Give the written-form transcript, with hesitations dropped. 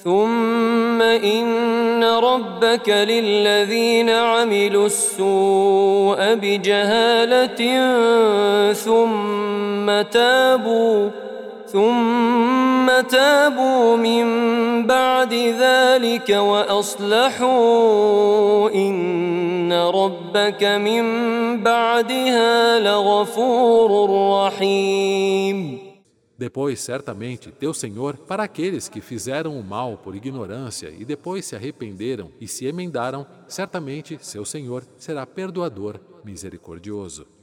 ثم إن ربك للذين عملوا السوء بجهالة ثم تابوا من بعد ذلك وأصلحوا إن ربك من بعدها لغفور رحيم. Depois, certamente, teu Senhor, para aqueles que fizeram o mal por ignorância e depois se arrependeram e se emendaram, certamente seu Senhor será perdoador, misericordioso.